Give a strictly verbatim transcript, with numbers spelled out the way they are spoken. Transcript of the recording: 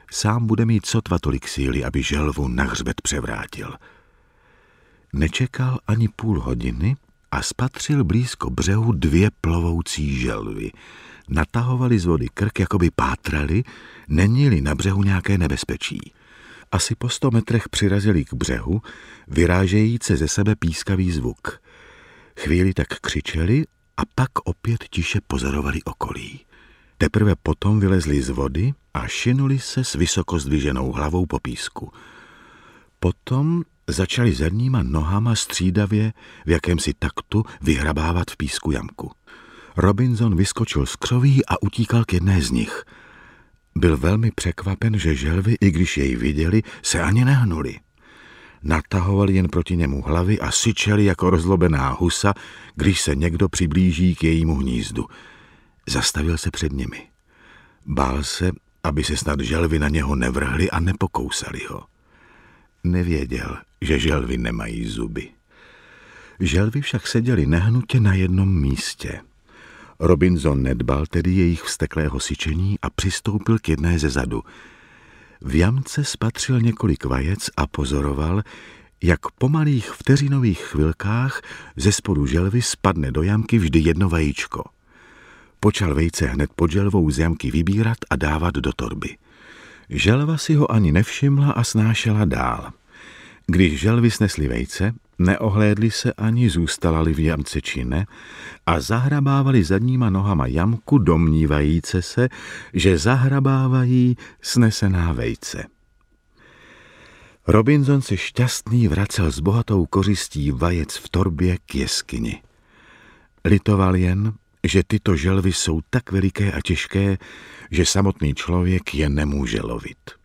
Sám bude mít sotva tolik síly, aby želvu na hřbet převrátil. Nečekal ani půl hodiny a spatřil blízko břehu dvě plovoucí želvy. Natahovali z vody krk, jako by pátrali, není-li na břehu nějaké nebezpečí. Asi po sto metrech přirazili k břehu, vyrážejíce ze sebe pískavý zvuk. Chvíli tak křičeli a pak opět tiše pozorovali okolí. Teprve potom vylezli z vody a šinuli se s vysoko zdviženou hlavou po písku. Potom začali zadníma nohama střídavě v jakémsi taktu vyhrabávat v písku jamku. Robinson vyskočil z křoví a utíkal k jedné z nich. Byl velmi překvapen, že želvy, i když jej viděli, se ani nehnuli. Natahovali jen proti němu hlavy a syčeli jako rozlobená husa, když se někdo přiblíží k jejímu hnízdu. Zastavil se před nimi. Bál se, aby se snad želvy na něho nevrhly a nepokousali ho. Nevěděl, že želvy nemají zuby. Želvy však seděly nehnutě na jednom místě. Robinson nedbal tedy jejich vzteklého syčení a přistoupil k jedné ze zadu. V jamce spatřil několik vajec a pozoroval, jak po malých vteřinových chvilkách ze spodu želvy spadne do jamky vždy jedno vajíčko. Počal vejce hned pod želvou z jamky vybírat a dávat do torby. Želva si ho ani nevšimla a snášela dál. Když želvy snesly vejce, neohlédli se ani, zůstala-li v jamce či ne, a zahrabávali zadníma nohama jamku, domnívajíce se, že zahrabávají snesená vejce. Robinson se šťastný vracel s bohatou kořistí vajec v torbě k jeskyni. Litoval jen, že tyto želvy jsou tak veliké a těžké, že samotný člověk je nemůže lovit.